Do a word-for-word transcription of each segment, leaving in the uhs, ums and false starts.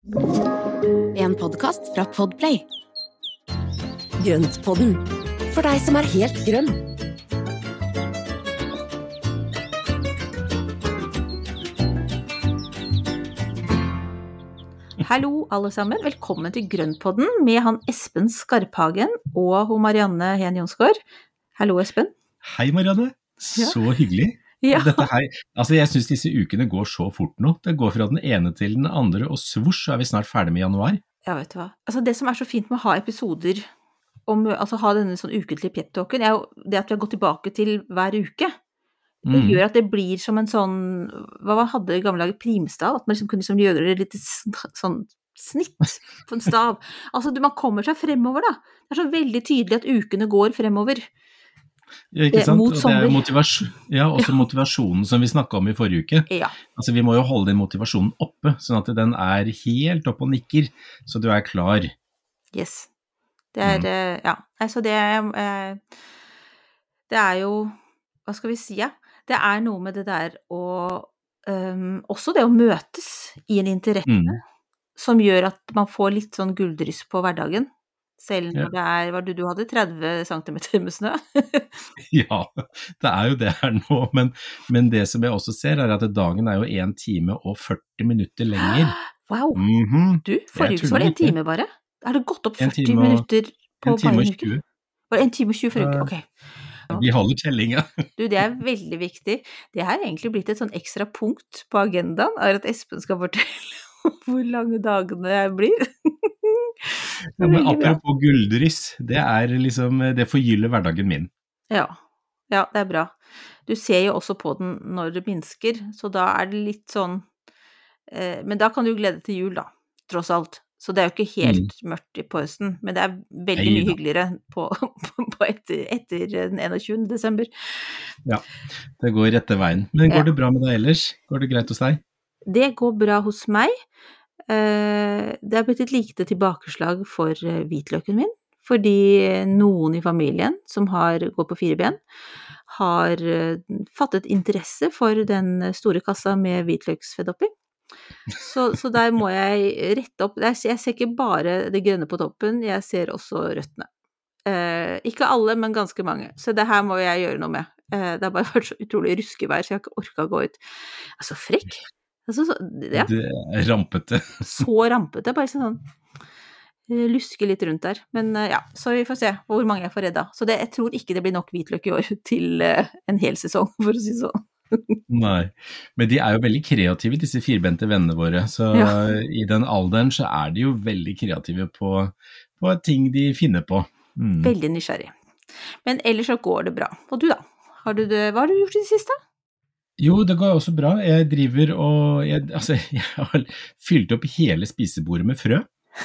En podcast fra Podplay. Grøntpodden, for deg som er helt grønn. Hallo alle sammen, velkommen til Grøntpodden med han Espen Skarphagen og hun Marianne Hen Jonsgaard. Hallo Espen. Hei Marianne, så ja. Hyggelig. Ja. Dette her, altså jeg synes disse ukene går så fort nå. Det går fra den ene til den andre, og svors så er vi snart ferdig med januar. Ja, vet du hva. Altså det som er så fint med å ha episoder, om, altså ha denne sånn ukentlige pep-talken, er jo det at vi har gått tilbake til hver uke. Det mm. gjør at det blir som en sånn, hva man hadde i gamle dager, primstav, at man liksom kunne liksom gjøre det litt sånn snitt på en stav. Altså man kommer seg fremover da. Det er så veldig tydelig at ukene går fremover. Ja, ikke sant? Og det er motivasjon, ja, også ja. Motivasjonen som vi snakket om i forrige uke. Ja. Altså vi må jo holde den motivasjonen oppe, sånn at den er helt opp og nikker, så du er klar. Yes. Det er, mm. ja, altså det er, det er jo, hva skal vi si, ja? Det er noe med det der å, um, også det å møtes i en interesse, mm. som gjør at man får litt sånn gulldryss på hverdagen. Selv når det er, hva du, du hadde tretti centimeter med snø? Ja, det er jo det her nå, men, men det som jeg også ser er at dagen er jo en time og førti minutter lenger. Wow, mm-hmm. Du, forrige uke var det en time bare. Er det gått opp førti og, minutter på en time og tjue? Var det en time og tjue forrige uke? Ok. Ja. Vi holder tellinga. Du, det er veldig viktig. Det har egentlig blitt et sånn ekstra punkt på agendaen, er at Espen skal fortelle om hvor lange dagene blir. Ja, men apropos gulldryss, det er liksom, det forgyller hverdagen min. Ja, ja, det er bra. Du ser jo også på den når det minsker, så da er det litt sånn, eh, men da kan du glede til jul da, tross alt. Så det er jo ikke helt mm. mørkt i påsen, men det er veldig Hei, mye hyggeligere på, på, på etter, etter den enogtjuende desember. Ja, det går rette veien. Men går ja. Det bra med deg ellers? Går det greit hos deg? Det går bra hos meg. Det er blitt et lite tilbakeslag for hvitløken min, fordi noen i familien som har gått på fire ben, har fattet interesse for den store kassa med hvitløksfedd oppi. Så, så der må jeg rette opp, jeg ser ikke bare det grønne på toppen, jeg ser også røttene. Ikke alle, men ganske mange, så det her må jeg gjøre noe med. Det har bare vært så utrolig ruskevær, så jeg har ikke orket å gå ut. Altså frekk. Altså, så, ja. Det er rampete. Så rampete, bare sånn luske litt rundt der. Men ja, så vi får se hvor mange jeg får redda. Så det, jeg tror ikke det blir nok hvitløk i år til en hel sesong, for å si sånn. Nei, men de er jo veldig kreative, disse firbente vennene våre. Så ja. I den alderen så er de jo veldig kreative på, på ting de finner på. Mm. Veldig nysgjerrig. Men ellers så går det bra. Og du da? Har du det, hva har du gjort i det siste? Jo, det går også bra. Jeg driver og, jeg, altså, jeg har fylt opp hele spisebordet med frø.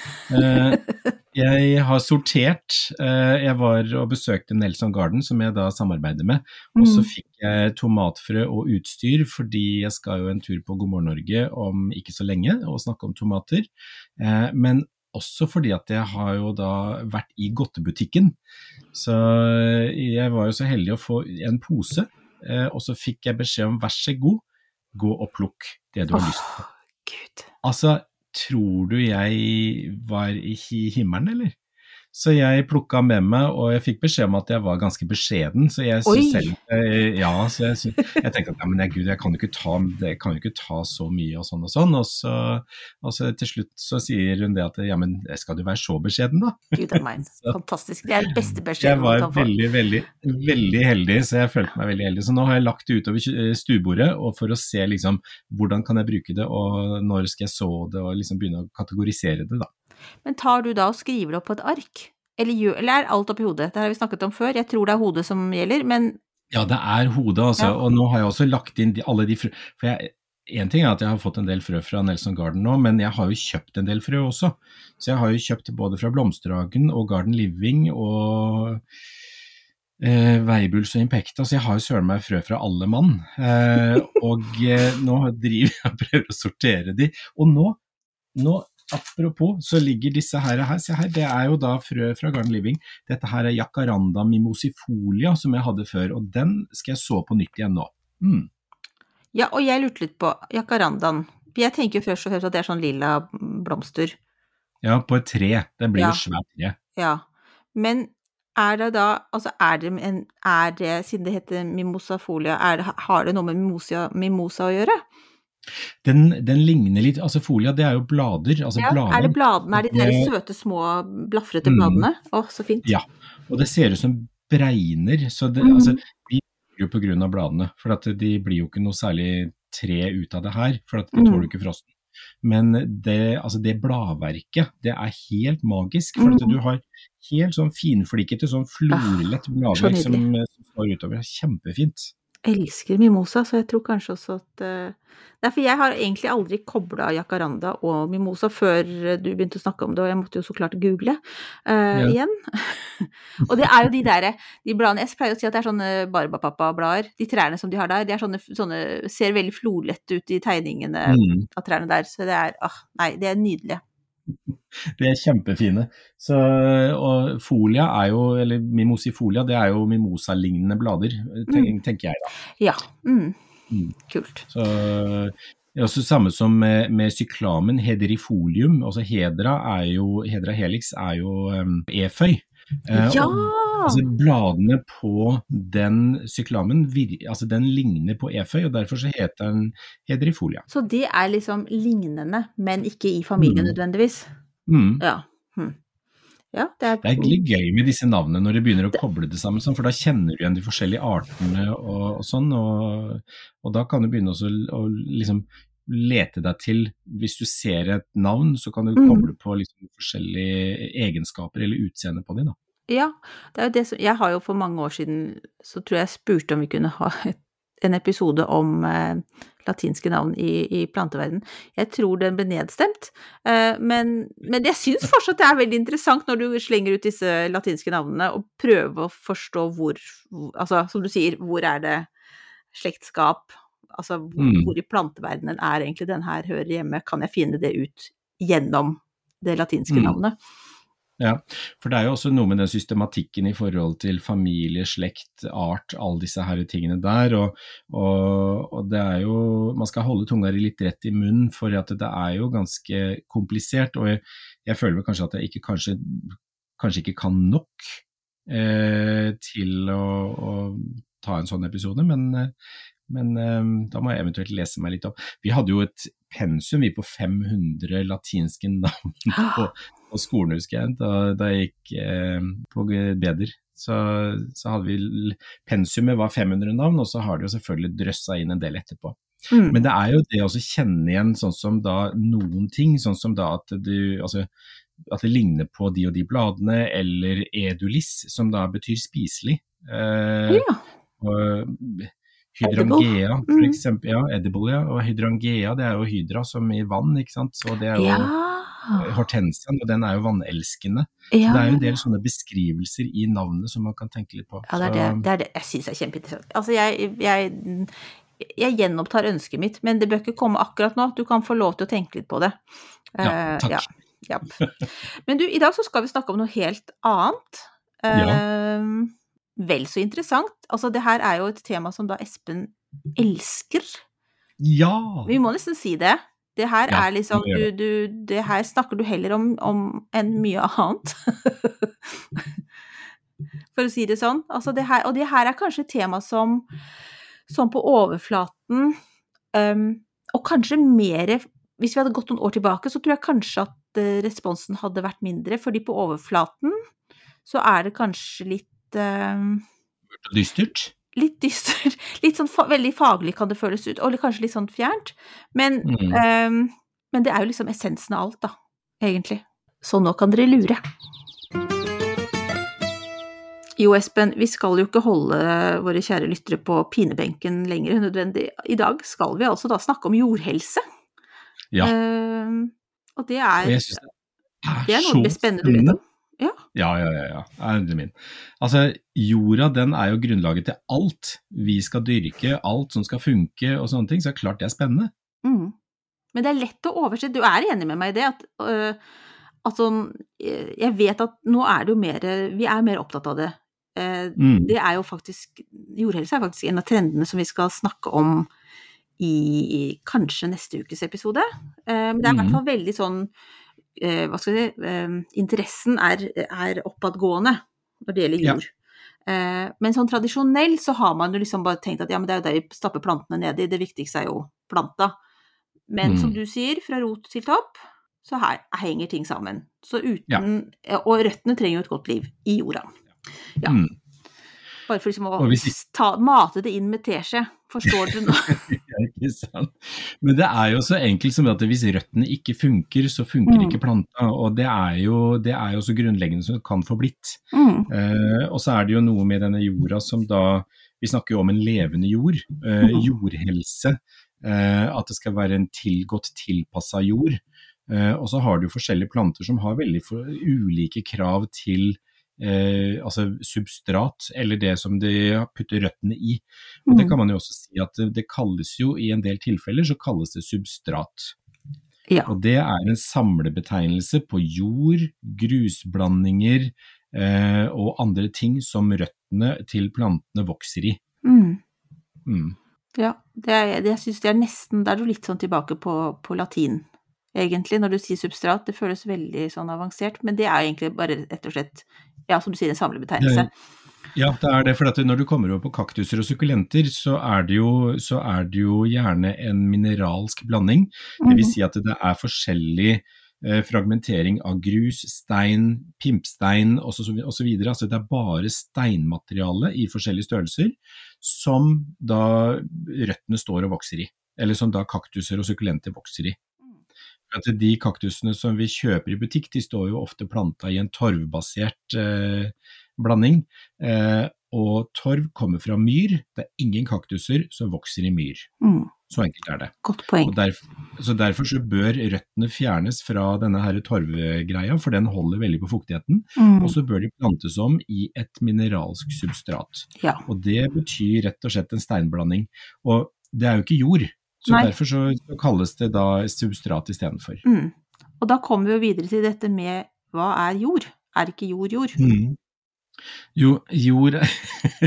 Jeg har sortert, jeg var og besøkte Nelson Garden, som jeg da samarbeider med, og så fikk jeg tomatfrø og utstyr, fordi jeg skal jo en tur på God morgen Norge om ikke så lenge, og snakke om tomater, men også fordi at jeg har jo da vært i godtebutikken, så jeg var jo så heldig å få en pose, og så fikk jeg beskjed om, vær så god, gå og plukk det du har lyst på. Gud. Altså, tror du jeg var i himmelen, eller? Så jeg plukket med meg, og jeg fikk beskjed om at jeg var ganske beskjeden, så jeg synes selv, ja, så jeg, synes, jeg tenkte at, ja, men jeg, Gud, jeg kan jo ikke ta, jeg kan jo ikke ta så mye og sånn og sånn, og så, og så til slutt så sier hun det at, ja, men skal du være så beskjeden da? Gud er meg, fantastisk, det er det beste beskjeden. Jeg var veldig, veldig, veldig heldig, så jeg følte meg veldig heldig, så nå har jeg lagt det utover stuebordet, og for å se liksom, hvordan kan jeg bruke det, og når skal jeg så det, og liksom begynne å kategorisere det da. Men tar du da og skriver det opp på et ark? Eller, gjør, eller er alt opp i hodet? Det har vi snakket om før. Jeg tror det er hodet som gjelder, men... Ja, det er hodet, altså. Ja. Og nå har jeg også lagt inn de, alle de frø... For jeg, en ting er at jeg har fått en del frø fra Nelson Garden nå, men jeg har jo kjøpt en del frø også. Så jeg har jo kjøpt både fra Blomsterhagen og Garden Living og eh, Veibuls og Impecta, så jeg har jo søren meg frø fra alle mann. Eh, og eh, nå driver jeg og prøver å sortere de. Og nå... nå apropos, så ligger disse her, her, se her, det er jo da frø fra Garden Living. Dette her er Jacaranda mimosifolia som jeg hadde før, og den skal jeg så på nytt igjen nå. Mm. Ja, og jeg lurte litt på Jacarandaen. Jeg tenker jo først og fremst at det er sånn lilla blomster. Ja, på et tre. Det blir Ja. jo svært tre. Ja. Men er det da, altså er det en, er det, siden det heter mimosa folia, er det, har det noe med mimosa, mimosa å gjøre? Den, den ligner litt, altså folia, det er jo blader, altså Ja, blader. er det bladene, er de der Det- søte små blafrete Mm. bladene? Åh, så fint. Ja, og det ser ut som bregner, så det, Mhm. altså, de blir jo på grunn av bladene, for at de blir jo ikke noe særlig tre ut av det her, for at det Mm. tåler jo ikke frosten. Men det, altså det bladverket, det er helt magisk, for at Mm. du har helt sånn finflikkete, sånn florlett bladverk som, nydelig. som står utover. Det er kjempefint. Elsker mimosa, så jeg tror kanskje også at uh, Derfor jeg har egentlig aldri koblet jacaranda og mimosa før du begynte å snakke om det, og jeg måtte jo så klart google uh, Ja. igjen. Og det er jo de der, de bladene, jeg pleier å si at det er sånne barbapapa-blader, de trærne som de har der, de er sånne, sånne ser veldig florlette ut i tegningene Mm. av trærne der, så det er, ah, nei, det er nydelig. Det er kjempefine. Så, og folia er jo, eller mimosifolia, det er jo mimosa-lignende blader, ten, tenker jeg da. Ja, mm. Mm. Kult. Så det er også samme som med, med cyklamen, hedrifolium, altså hedra er jo, hedra helix er jo um, eføy. Eh, Ja! og, altså bladene på den cyklamen, vir, altså den ligner på eføy, og derfor så heter den hedrifolia. Så det er liksom lignende, men ikke i familien Mm. nødvendigvis. Mm. Ja. Hm. Ja, det er... Det er litt gøy med disse navnene når du begynner å koble det sammen, for da kjenner du igjen de forskjellige artene og, og sånn, og, og da kan du begynne også å liksom lete deg til, hvis du ser et navn, så kan du Mm. koble på liksom forskjellige egenskaper eller utseende på dem da. Ja, det er jo det som, jeg har jo for mange år siden, så tror jeg spurte om vi kunne ha et, en episode om eh, latinske navn i, i planteverden. Jeg tror den ble nedstemt, eh, men, men jeg synes fortsatt det er veldig interessant når du slenger ut disse latinske navnene og prøver å forstå hvor, hvor altså som du sier, hvor er det slektskap, altså hvor, Mm. hvor i planteverdenen er egentlig den her hører hjemme, kan jeg finne det ut gjennom det latinske Mm. navnet? Ja, for det er jo også noe med den systematikken i forhold til familie, slekt, art, alle disse her tingene der, og, og, og det er jo, man skal holde tunga litt rett i munnen, for at det er jo ganske komplisert, og jeg, jeg føler vel kanskje at jeg ikke, kanskje, kanskje ikke kan nok eh, til å, å ta en sånn episode, men, men eh, da må jeg eventuelt lese meg litt opp. Vi hadde jo et pensum vi på fem hundre latinske navn på på skolen, husker jeg, da, da jeg gikk eh, på Beder, så, så hadde vi, pensumet var fem hundre navn, og så har det jo selvfølgelig drøssa inn en del etterpå. Mm. Men det er jo det å kjenne igjen sånn som da noen ting, sånn som da at du, altså, at det ligner på de og de bladene, eller edulis, som da betyr spiselig. Eh, Ja. og hydrangea, Edible. for Mm. eksempel, ja, edible, ja, og hydrangea, det er jo hydra som i vann, ikke sant, så det er jo Ja. hortensiaen, og den er jo vannelskende. Ja. Så det er jo en del sånne beskrivelser i navnet som man kan tenke litt på. Ja, det er det, det er det. Jeg synes det er kjempeinteressant. Altså, jeg, jeg, jeg gjenopptar ønsket mitt, men det bør ikke komme akkurat nå. Du kan få lov til å tenke litt på det. Ja, Eh, takk. Ja, ja. Men du, i dag så skal vi snakke om noe helt annet. Eh, vel så interessant. Altså, det her er jo et tema som da Espen elsker. Ja! Vi må nesten si det. Det her Ja, er liksom, det må vi du, du, det her snakker du heller om, om enn mye annet. For å si det sånn. Altså det her, og det her er kanskje et tema som, som på overflaten, um, og kanskje mer, hvis vi hadde gått noen år tilbake, så tror jeg kanskje at uh, responsen hadde vært mindre, fordi på overflaten så er det kanskje litt, um, Dystert? litt dystert, litt sånn fa- veldig faglig kan det føles ut, og kanskje litt sånn fjernt, men, Mm. um, men det er jo liksom essensen av alt da, egentlig. Så nå kan dere lure. Jo, Espen, vi skal jo ikke holde våre kjære lyttere på pinebenken lenger nødvendig. I dag skal vi altså da snakke om jordhelse. Ja. Um, og det er, Og jeg synes det er, det er så noe spennende du vet om. Ja. Ja, ja, ja, ja. Er det min. Altså, jorda, den er jo grunnlaget til alt. Vi skal dyrke alt som skal funke og sånne ting, så er det klart det er spennende. Mm. Men det er lett å overse. Du er enig med meg i det, at øh, altså, jeg vet at nå er det jo mer, vi er mer opptatt av det. Eh, Mm. Det er jo faktisk, jordhelse er faktisk en av trendene som vi skal snakke om i, i kanskje neste ukes episode. Eh, men det er i hvert fall veldig sånn, eh, hva skal jeg si, eh, interessen er, er oppadgående når det gjelder jord. Ja. Eh, men sånn tradisjonell så har man jo liksom bare tenkt at ja, men det er jo der vi stapper plantene ned i, det viktigste er jo planta. Men mm. som du sier, fra rot til topp, så her henger ting sammen. Så uten, ja. Og røttene trenger jo et godt liv i jorda. Ja. Mm. Bare for liksom å hvis... ta, mate det inn med teskje, forstår dere nå? Ja, ikke sant. Men det er jo så enkelt som at hvis røttene ikke funker, så funker mm. ikke planta, og det er, jo, det er jo så grunnleggende som det kan få blitt. Mm. Eh, og så er det jo noe med denne jorda som da, vi snakker jo om en levende jord, eh, mm. jordhelse, eh, at det skal være en tilgått tilpasset jord. Uh, og så har du forskjellige planter som har veldig for, ulike krav til uh, altså substrat, eller det som de putter røttene i. Og mm. det kan man jo også si at det, det kalles jo, i en del tilfeller så kalles det substrat. Ja. Og det er en samlebetegnelse på jord, grusblandinger uh, og andre ting som røttene til plantene vokser i. Mm. Mm. Ja, det er, det, jeg synes det er nesten, da er du litt sånn tilbake på, på latin. Egentlig, når du sier substrat, det føles veldig sånn avansert, men det er egentlig bare rett og slett, ja, som du sier, en samlebetegnelse. Ja, det er det, for at når du kommer over på kaktuser og sukkulenter, så er det jo, så er det jo gjerne en mineralsk blanding. Det vil si at det er forskjellig eh, fragmentering av grus, stein, pimpstein og så, og så videre. Altså det er bare steinmateriale i forskjellige størrelser som da røttene står og vokser i, eller som da kaktuser og sukkulenter vokser i. At de kaktusene som vi kjøper i butikk, de står jo ofte plantet i en torvbasert eh, blanding, eh, og torv kommer fra myr. Det er ingen kaktuser som vokser i myr. Mm. Så enkelt er det. Godt poeng. Og derfor, så derfor så bør røttene fjernes fra denne her torvgreia, for den holder veldig på fuktigheten, mm. og så bør de plantes om i et mineralsk substrat. Ja. Og det betyr rett og slett en steinblanding. Og det er jo ikke jord. Så Nei. Derfor så kalles det da substrat i stedet for. Mm. Og da kommer vi jo videre til dette med, hva er jord? Er ikke jord jord? Mm. Jo, jord er,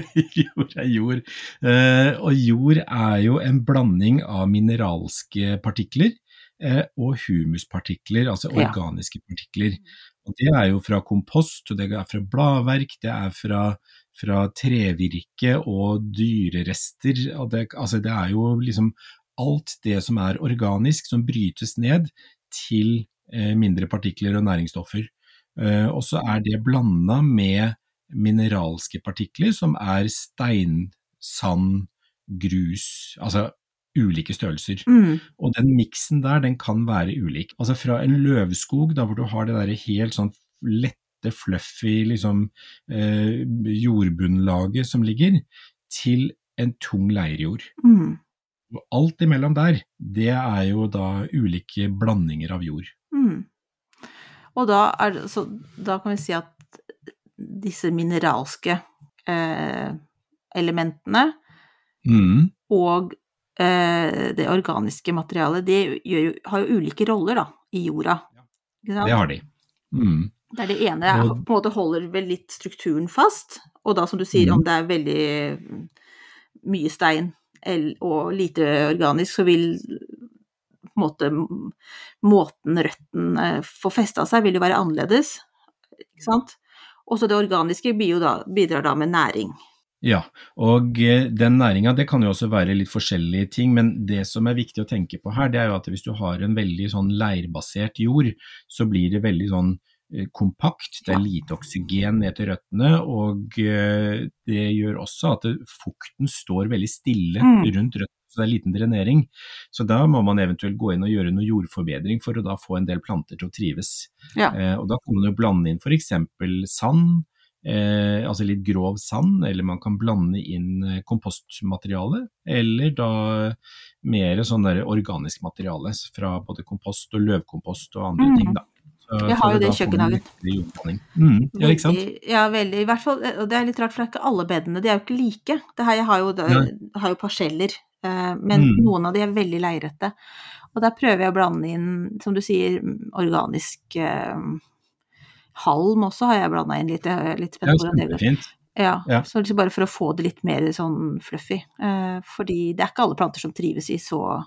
jord er jord. Eh, og jord er jo en blanding av mineralske partikler eh, og humuspartikler, altså organiske ja. Partikler. Og det er jo fra kompost, og det er fra bladverk, det er fra, fra trevirke og dyrerester. Og det, altså det er jo liksom alt det som er organisk, som brytes ned til eh, mindre partikler og næringsstoffer. Eh, og så er det blandet med mineralske partikler, som er stein, sand, grus, altså ulike størrelser. Mm. Og den miksen der, den kan være ulik. Altså fra en løvskog, da hvor du har det der helt sånn lette, fluffy liksom, eh, jordbunnlaget som ligger, til en tung leirjord. Mm. Og alt imellom der, det er jo da ulike blandinger av jord. Mm. Og da, er, så, da kan vi si at disse mineralske eh, elementene mm. og eh, det organiske materialet, det gjør jo, har jo ulike roller da, i jorda. Ikke sant? Det har de. Mm. Det er det ene, og, på en måte holder vel litt strukturen fast, og da som du sier, mm. om det er veldig mye stein, og lite organisk, så vil på en måte, måten røtten får festet seg vil jo være annerledes, ikke sant? Og så det organiske bidrar da, bidrar da med næring. Ja, og den næringen, det kan jo også være litt forskjellige ting, men det som er viktig å tenke på her, det er jo at hvis du har en veldig sånn leirbasert jord, så blir det veldig sånn kompakt, det er lite oksygen ned til røttene, og det gjør også at fukten står veldig stille mm. rundt røttene, så det er liten drenering. Så da må man eventuelt gå inn og gjøre noe jordforbedring for å da få en del planter til å trives. Ja. Eh, og da kan man jo blande inn for eksempel sand, eh, altså litt grov sand, eller man kan blande inn kompostmateriale, eller da mer sånn der organisk materiale fra både kompost og løvkompost og andre mm. ting da. Jeg har jo det i kjøkkenhagen. Mm, ja, ikke sant? Ja, veldig. I hvert fall, og det er litt rart, for det er ikke alle bedene, de er jo ikke like. Det her, jeg har jo, det, har jo parseller, men mm. noen av de er veldig leirete. Og der prøver jeg å blande inn, som du sier, organisk eh, halm også har jeg blandet inn litt. Jeg er litt spennende på det. Ja, Ja. så liksom bare for å få det litt mer sånn fluffy, eh, fordi det er ikke alle planter som trives i så,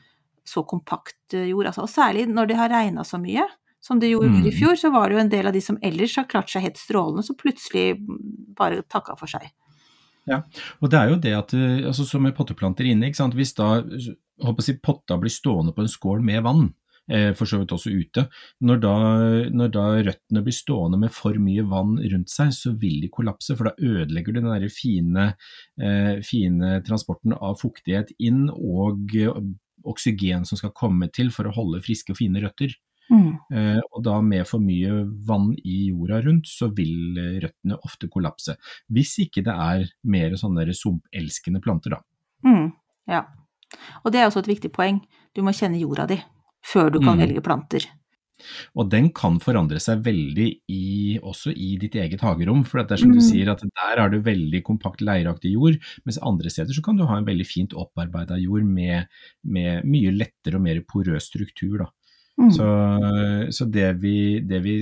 så kompakt jord, altså. Og særlig når det har regnet så mye, som det gjorde i Mm. fjor, så var det jo en del av de som ellers har klart seg helt strålende, så plutselig bare takket for seg. Ja, og det er jo det at, altså som med potteplanter inne, ikke sant? Hvis da, håper jeg, potta blir stående på en skål med vann, eh, for så vidt også ute, når da, når da røttene blir stående med for mye vann rundt seg, så vil de kollapse, for da ødelegger du den der fine, eh, fine transporten av fuktighet inn, og oksygen som skal komme til for å holde friske og fine røtter. Mm. Eh, og da med for mye vann i jorda rundt, så vil røttene ofte kollapse. Hvis ikke det er mer sånne sumpelskende planter da. Mm, ja, og det er også et viktig poeng. Du må kjenne jorda di før du kan mm. velge planter. Og den kan forandre seg veldig i, også i ditt eget hagerom, for det er som mm. du sier at der er det veldig kompakt leiraktig jord, mens andre steder så kan du ha en veldig fint opparbeidet jord med, med mye lettere og mer porøs struktur da. Mm. Så, så det, vi, det vi,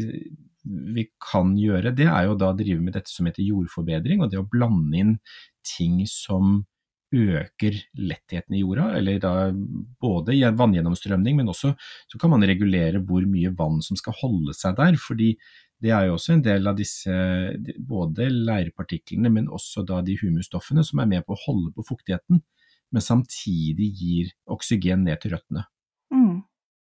vi kan gjøre, det er jo da å drive med dette som heter jordforbedring, og det å blande inn ting som øker lettheten i jorda, eller da både vanngjennomstrømning, men også så kan man regulere hvor mye vann som skal holde seg der, fordi det er jo også en del av disse, både leirpartiklene, men også da de humusstoffene som er med på å holde på fuktigheten, men samtidig gir oksygen ned til røttene. Mm.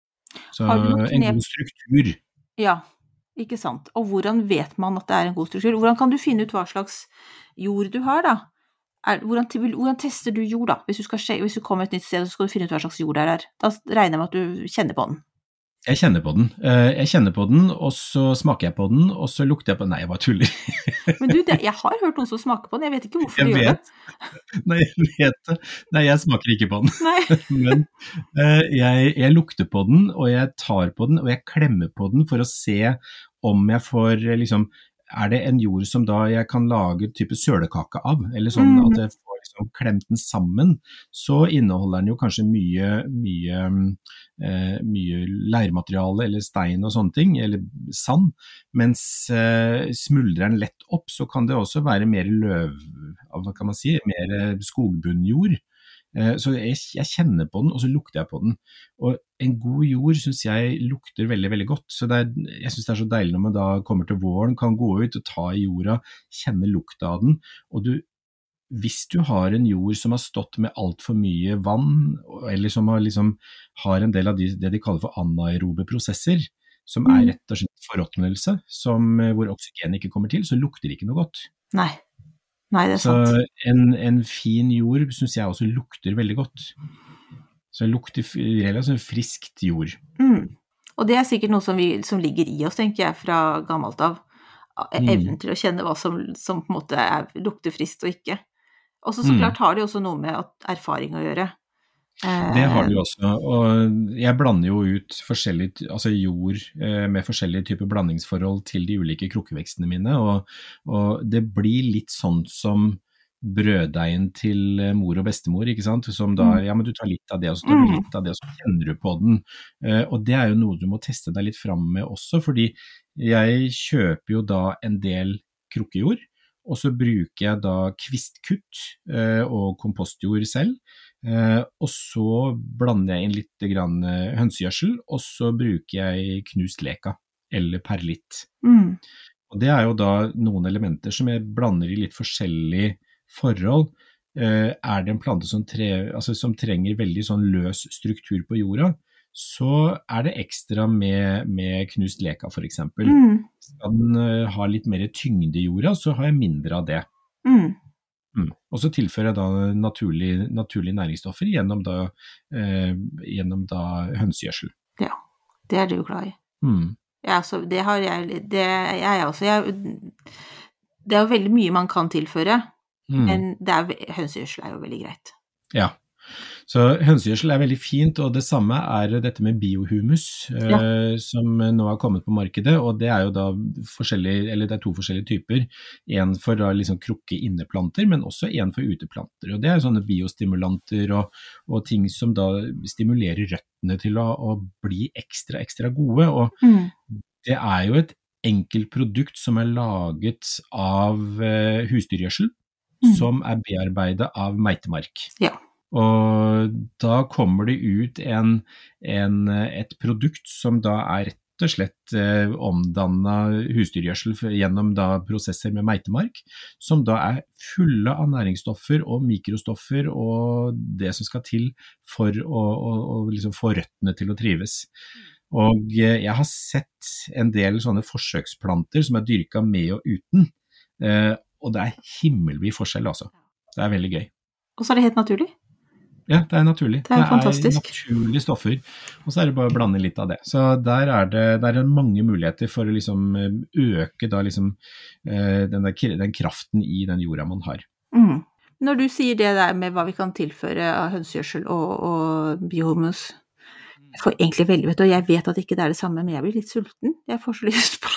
Så en god struktur. Ja, ikke sant. Og hvordan vet man at det er en god struktur? Hvordan kan du finne ut hva slags jord du har da? Er, hvordan, hvordan tester du jord da? Hvis du, skal, hvis du kommer et nytt sted, så skal du finne ut hva slags jord det er. Da regner jeg med at du kjenner på den. Jeg kjenner på den. Jeg kjenner på den, og så smaker jeg på den, og så lukter jeg på den. Nei, jeg bare tuller. Men du, det, jeg har hørt noen som smaker på den. Jeg vet ikke hvorfor jeg de vet. gjør det. Nei, jeg vet det. Nei, jeg smaker ikke på den. Nei. Men uh, jeg, jeg lukter på den, og jeg tar på den, og jeg klemmer på den for å se om jeg får, liksom, er det en jord som da jeg kan lage type sølekake av, eller sånn mm. at jeg får liksom klemt den sammen, så inneholder den jo kanskje mye, mye, eh, mye leirmateriale eller stein og sånne ting, eller sand, mens eh, smuldrer den lett opp, så kan det også være mer løv, hva kan man si, mer skogbunnjord. Eh, så jeg, jeg kjenner på den, og så lukter jeg på den. Og en god jord synes jeg lukter veldig, veldig godt, så det er, jeg synes det er så deilig når man da kommer til våren, kan gå ut og ta i jorda, kjenne lukta av den, og du hvis du har en jord som har stått med alt for mye vann, eller som har, liksom, har en del av de, det de kaller for anaerobe prosesser, som er rett og slett forråtnelse, som, hvor oksygen ikke kommer til, så lukter det ikke noe godt. Nei, Nei det er så sant. Så en, en fin jord synes jeg også lukter veldig godt. Så det lukter relativt friskt jord. Mm. Og det er sikkert noe som, vi, som ligger i oss, tenker jeg, fra gammelt av. Evnen til å kjenne hva som, som på en måte er, lukter friskt og ikke. Og så, så klart har det også noe med erfaring å gjøre. Det har det jo også, og jeg blander jo ut forskjellig, altså jord med forskjellige typer blandingsforhold til de ulike krukkevekstene mine, og, og det blir litt sånn som brøddeigen til mor og bestemor, ikke sant? Som da, ja, men du tar litt av det, og så tar du litt av det, og så kjenner du på den. Og det er jo noe du må teste deg litt fram med også, fordi jeg kjøper jo da en del krukkejord, og så bruker jeg da kvistkutt eh, og kompostjord selv, eh, og så blander jeg inn litt grann hønsegjødsel, og så bruker jeg knust leka, eller perlitt. Mm. Og det er jo da noen elementer som jeg blander i litt forskjellige forhold. Eh, er det en plante som, tre, altså, som trenger veldig sånn løs struktur på jorda, så er det ekstra med, med knust leka for eksempel. Mm. Skal den uh, ha litt mer tyngde i jorda, så har jeg mindre av det. Mm. Mm. Og så tilfører jeg da naturlige naturlig næringsstoffer gjennom da, uh, gjennom da hønsegjødsel. Ja, det er du glad i. Mm. Ja, så det har jeg, det jeg også. Jeg, det er jo veldig mye man kan tilføre, mm. men det er, hønsegjødsel er jo veldig greit. Ja. Så hønsegjødsel er veldig fint, og det samme er dette med biohumus, ja. eh, som nå har kommet på markedet, og det er jo da forskjellige, eller det er to forskjellige typer, en for da liksom krukke inneplanter, men også en for uteplanter, og det er sånne biostimulanter og, og ting som da stimulerer røttene til å, å bli ekstra, ekstra gode, og mm. det er jo et enkelt produkt som er laget av uh, husdyrgjødsel, mm. som er bearbeidet av meitemark. Ja. Og da kommer det ut en, en, et produkt som da er rett og slett eh, omdannet husdyrgjødsel gjennom da prosesser med meitemark, som da er fulle av næringsstoffer og mikrostoffer og det som skal til for å, å, å liksom få røttene til å trives. Og eh, jeg har sett en del sånne forsøksplanter som er dyrket med og uten, eh, og det er himmelvid forskjell altså. Det er veldig gøy. Og så er det helt naturlig? Ja, det er naturlig. Det er, det er fantastisk. Naturlige stoffer, og så er det bare å blande litt av det. Så der er det, der er mange muligheter for å liksom øke da liksom, den, der, den kraften i den jorda man har. Mm. Når du sier det der med hva vi kan tilføre av hønsegjødsel og, og biohumus, jeg får egentlig veldig, vet du, og jeg vet at ikke det er det samme, men jeg blir litt sulten. Jeg får så lyst på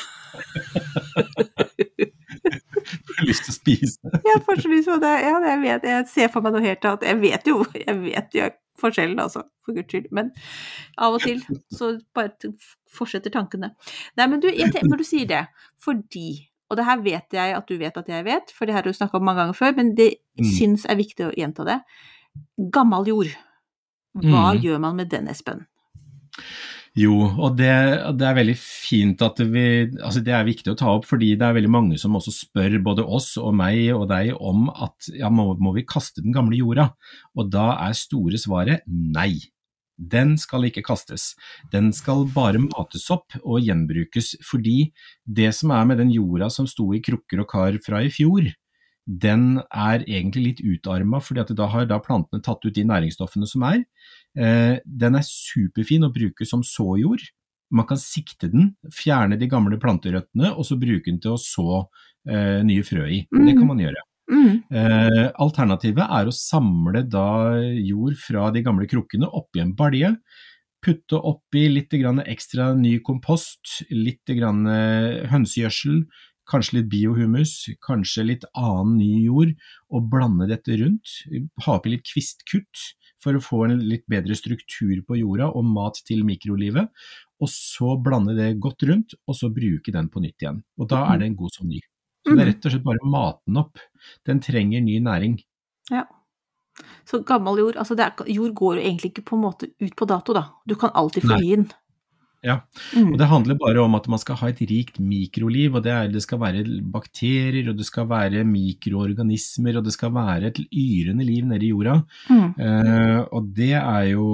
Du har lyst til å spise. Jeg får så lyst på det. Ja, jeg vet, jeg ser for meg noe helt annet. Jeg vet jo, jeg vet jo forskjellen altså, for Guds skyld. Men av og til så bare fortsetter tankene. Nei, men du, jeg, når du sier det, fordi, og det her vet jeg at du vet at jeg vet, for det her har du snakket om mange ganger før, men det mm. synes er viktig å gjenta det. Gammel jord. Hva mm. gjør man med den, Espen? Jo, og det, det er veldig fint at vi, altså det er viktig å ta opp, fordi det er veldig mange som også spør både oss og meg og deg om at ja, må, må vi kaste den gamle jorda? Og da er store svaret nei. Den skal ikke kastes. Den skal bare mates opp og gjenbrukes, fordi det som er med den jorda som sto i krukker og kar fra i fjor, den er egentlig litt utarmet, fordi at da har da plantene tatt ut de næringsstoffene som er. Eh, den er superfin å bruke som såjord. Man kan sikte den, fjerne de gamle planterøttene, og så bruke den til å så eh, nye frø i. Mm. Det kan man gjøre. Mm. Eh, alternativet er å samle da jord fra de gamle krukkene oppi en balje, putte oppi litt grann ekstra ny kompost, litt grann hønsegjødsel, kanskje litt biohumus, kanskje litt annen ny jord, og blande dette rundt, ha oppi litt kvistkutt for å få en litt bedre struktur på jorda og mat til mikrolivet, og så blande det godt rundt, og så bruke den på nytt igjen. Og da er det en god som ny. Så det er rett og slett bare å mate den opp. Den trenger ny næring. Ja. Så gammel jord, altså det er, jord går jo egentlig ikke på en måte ut på dato da. Du kan alltid fornye den. Ja, og det handler bare om at man skal ha et rikt mikroliv, og det, er, det skal være bakterier, og det skal være mikroorganismer, og det skal være et yrende liv nede i jorda. Mm. Uh, og det er jo,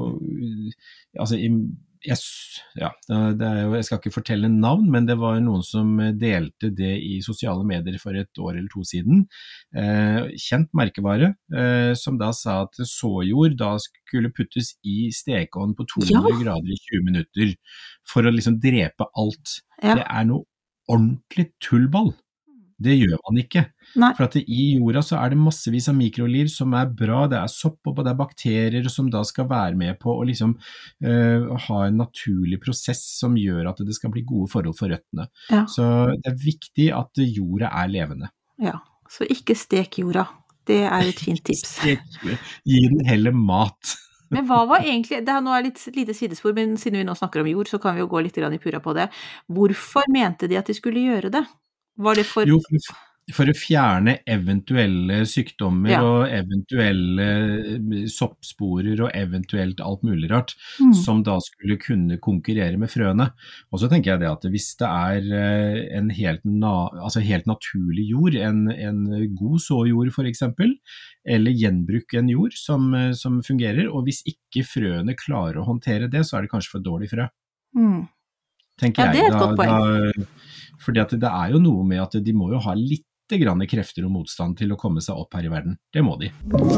altså, jeg, ja, det er jo, jeg skal ikke fortelle navn, men det var noen som delte det i sosiale medier for et år eller to siden. Uh, kjent merkevare, uh, som da sa at såjord da skulle puttes i stekeovn på to hundre ja. grader i tjue minutter for å liksom drepe alt. Ja. Det er noe ordentlig tullball. Det gjør man ikke. Nei. For at i jorda så er det massevis av mikroliv som er bra, det er sopp og det er bakterier som da skal være med på å liksom uh, ha en naturlig prosess som gjør at det skal bli gode forhold for røttene. Ja. Så det er viktig at jorda er levende. Ja, så ikke stek jorda. Det er et fint tips. Gi den heller mat. Men hva var egentlig, det er nå litt lite sidespor, men siden vi nå snakker om jord, så kan vi jo gå litt grann i pura på det. Hvorfor mente de at de skulle gjøre det? Var det for... Jo, for, for å fjerne eventuelle sykdommer ja. og eventuelle soppsporer og eventuelt alt mulig rart, mm. som da skulle kunne konkurrere med frøene. Og så tenker jeg det at hvis det er en helt, na, altså helt naturlig jord, en, en god såjord for eksempel, eller gjenbruke en jord som, som fungerer, og hvis ikke frøene klarer å håndtere det, så er det kanskje for dårlig frø. Mm. Tenker ja, det er et jeg. godt poeng. Da, fordi at det er jo noe med at de må jo ha litt grann krefter og motstand til å komme seg opp her i verden. Det må de.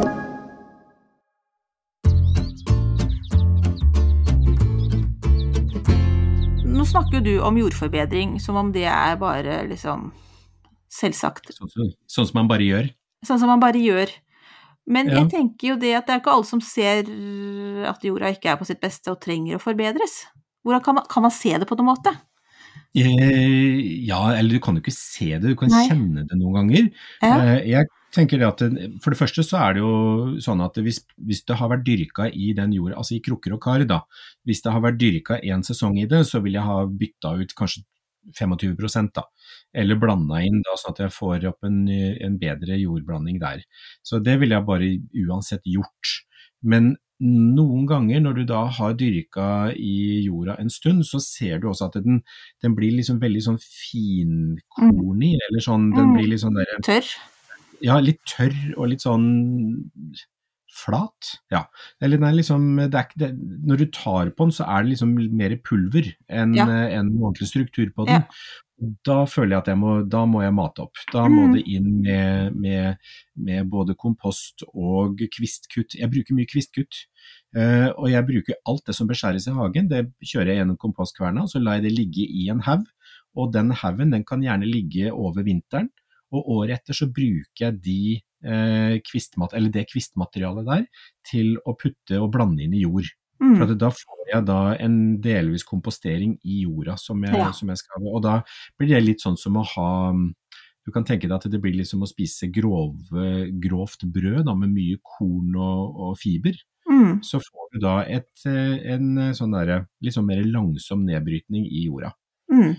Nå snakker du om jordforbedring som om det er bare liksom selvsagt. Sånn, så, sånn som man bare gjør. Sånn som man bare gjør. Men ja. Jeg tenker jo det at det er ikke alle som ser at jorda ikke er på sitt beste og trenger å forbedres. Hvordan kan man, kan man se det på noen måte? Ja, eller du kan jo ikke se det, du kan Nei. Kjenne det noen ganger. Ja. Jeg tenker det at, for det første så er det jo sånn at hvis, hvis det har vært dyrket i den jorda, altså i krukker og kar da, hvis det har vært dyrket en sesong i det, så vil jeg ha byttet ut kanskje tjuefem prosent da, eller blanda inn da, sånn at jeg får opp en, en bedre jordblanding der. Så det ville jeg bare uansett gjort. Men noen ganger når du da har dyrka i jorda en stund, så ser du også at den, den blir liksom veldig sånn finkornig, eller sånn, den blir litt sånn der... Tørr? Ja, litt tørr og litt sånn flat, ja. Eller den er liksom, det er ikke det, når du tar på den så er det liksom mer pulver enn Ja. en ordentlig struktur på den. Ja. Da føler jeg at jeg må, da må jeg mate opp. Da må det inn med, med, med både kompost og kvistkutt. Jeg bruker mye kvistkutt, uh, og jeg bruker alt det som beskjæres i hagen, det kjører jeg gjennom kompostkverna, og så lar jeg det ligge i en haug, og den haugen, den kan gjerne ligge over vinteren, og året etter så bruker jeg de eh, kvistmat, eller det kvistmaterialet der til å putte og blande inn i jord. Mm. For at da får jeg da en delvis kompostering i jorda som jeg, ja. som jeg skal ha, og da blir det litt sånn som å ha, du kan tenke deg at det blir litt som å spise grove, grovt brød da, med mye korn og, og fiber. Mm. Så får du da et, en sånn der, litt sånn mer langsom nedbrytning i jorda. Mm.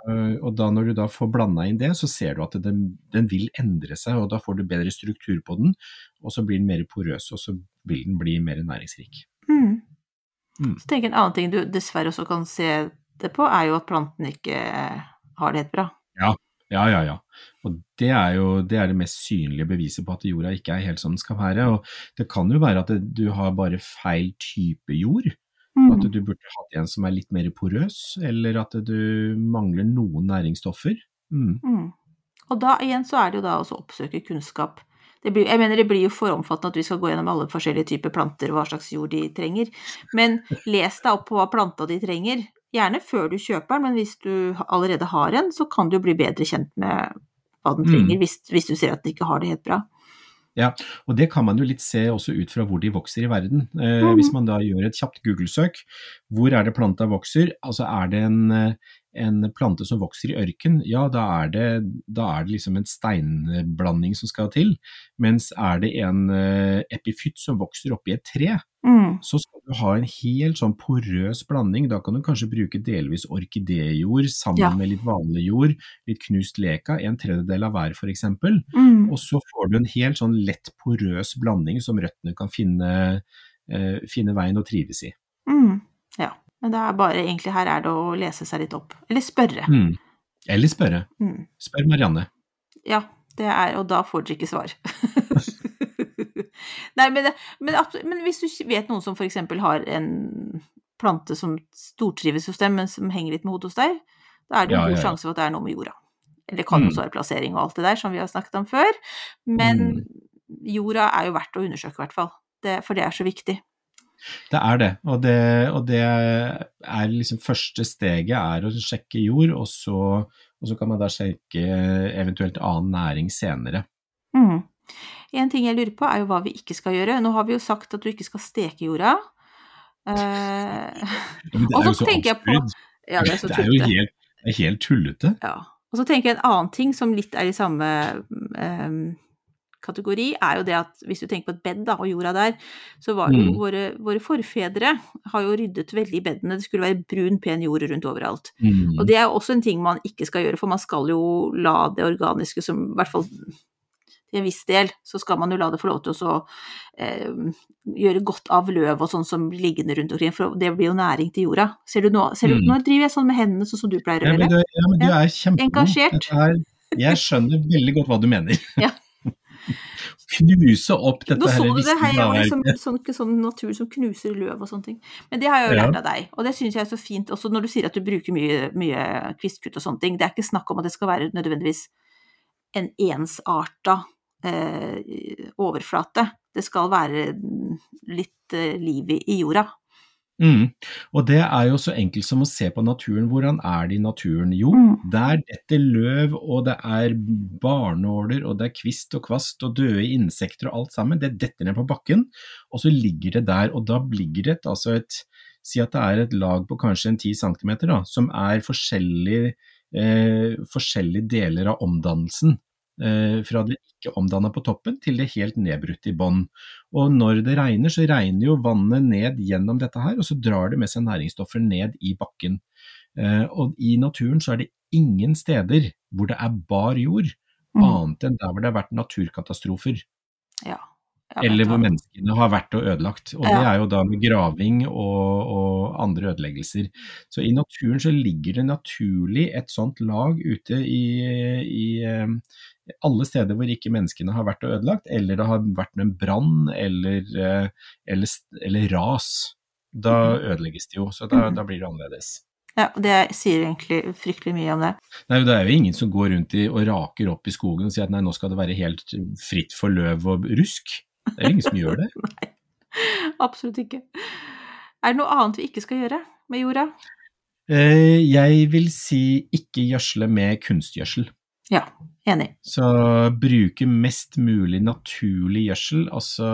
Og da når du da får blanda inn det, så ser du at den, den vil endre seg, og da får du bedre struktur på den, og så blir den mer porøs, og så vil den bli mer næringsrik. Mm. Mm. Så tenker jeg en annen ting du dessverre også kan se det på, er jo at planten ikke har det helt bra. Ja, ja, ja, ja. Og det er jo det, er det mest synlige beviset på at jorda ikke er helt som den skal være, og det kan jo være at det, du har bare feil type jord, Mm. at du burde hatt en som er litt mer porøs, eller at du mangler noen næringsstoffer. Mm. Mm. Og da igjen så er det jo da også å oppsøke kunnskap. Det blir, jeg mener det blir jo for omfattende at vi skal gå gjennom alle forskjellige typer planter og hva slags jord de trenger. Men les deg opp på hva planta de trenger, gjerne før du kjøper den, men hvis du allerede har en, så kan du bli bedre kjent med hva den trenger, mm. hvis, hvis du ser at den ikke har det helt bra. Ja, og det kan man jo litt se også ut fra hvor de vokser i verden. Eh, mm. Hvis man da gjør et kjapt Google-søk, hvor er det planta vokser? Altså er det en, en plante som vokser i ørken? Ja, da er det, da er det liksom en steinblanding som skal til. Mens er det en uh, epifytt som vokser opp i et tre, mm. så skal du ha en helt sånn porøs blanding. Da kan du kanskje bruke delvis orkidejord sammen ja. med litt vanlig jord, litt knust leka, en tredjedel av hver for eksempel. Mm. Og så får du en helt sånn lett porøs blanding som røttene kan finne, uh, finne veien og trives i. Mm. Ja, men det er bare egentlig her er det å lese seg litt opp, eller spørre. Mm. Eller spørre. Mm. Spør Marianne. Ja, det er, og da får dere ikke svar. Nei, men, det, men, men hvis du vet noen som for eksempel har en plante som stortrives hos dem, men som henger litt med hodet hos deg, da er det en ja, god ja, ja. sjanse for at det er noe med jorda. Eller det kan også mm. være plassering og alt det der, som vi har snakket om før. Men mm. jorda er jo verdt å undersøke i hvert fall, det, for det er så viktig. Det er det, og det, og det er liksom første steget er å sjekke jord, og så, og så kan man da sjekke eventuelt annen næring senere. Mm. En ting jeg lurer på er jo hva vi ikke skal gjøre. Nå har vi jo sagt at du ikke skal steke jorda. Eh, og så, så tenker absurd. jeg på... Ja, det er så tullete. Det er jo helt, det er helt tullete. Ja, og så tenker jeg en annen ting som litt er i samme... Eh, kategori er jo det at hvis du tenker på et bed da, og jorda der, så var det jo mm. våre, våre forfedre har jo ryddet veldig i beddene. Det skulle være brun, pen jord rundt overalt. Mm. Og det er jo også en ting man ikke skal gjøre, for man skal jo la det organiske, som i hvert fall til en viss del, så skal man jo la det få lov til å så, eh, gjøre godt av løv og sånn som liggende rundt omkring, for det blir jo næring til jorda. Ser du nå, ser du, mm. nå driver jeg sånn med hendene, sånn som du pleier å gjøre. Ja, men, det, ja, men du er kjempegod. Engasjert. Er, jeg skjønner veldig godt hva du mener. Ja. Knuse opp dette her visste det her er liksom, sånn, sånn natur som knuser løv og sånne ting. Men det har jeg jo lært ja. av deg, og det synes jeg er så fint også når du sier at du bruker mye, mye kvistkutt og sånne ting. Det er ikke snakk om at det skal være nødvendigvis en ensarta eh, overflate. Det skal være litt eh, liv i jorda. Mm. Og det er jo så enkelt som å se på naturen. Hvordan er det i naturen? Jo, mm. der dette løv, og det er barnåler, og det er kvist og kvast, og døde insekter og alt sammen, det detter ned på bakken, og så ligger det der, og da ligger det altså et, si at det er et lag på kanskje en ti centimeter da, som er forskjellige, eh, forskjellige deler av omdannelsen. Fra det ikke omdannet på toppen til det helt nedbrutt i bånd. Og når det regner, så regner jo vannet ned gjennom dette her, og så drar det med seg næringsstoffer ned i bakken. Og i naturen så er det ingen steder hvor det er bar jord, Mm. annet enn der hvor det har vært naturkatastrofer. Ja. Ja, Eller vet du hvor hva. menneskene har vært og ødelagt. Og Ja. det er jo da med graving og, og andre ødeleggelser. Så i naturen så ligger det naturlig et sånt lag ute i, i eh, alle steder hvor ikke menneskene har vært og ødelagt, eller det har vært en brann eller, eh, eller, eller ras. Da ødelegges det jo, så da, da blir det annerledes. Ja, og det sier egentlig fryktelig mye om det. Nei, det er jo ingen som går rundt i, og raker opp i skogen og sier at nei, nå skal det være helt fritt for løv og rusk. Det er jo ingen som gjør det. Nei, absolutt ikke. Er det noe annet vi ikke skal gjøre med jorda? Eh, jeg vil si ikke gjødsle med kunstgjødsel. Ja, enig. Så bruke mest mulig naturlig gjødsel, altså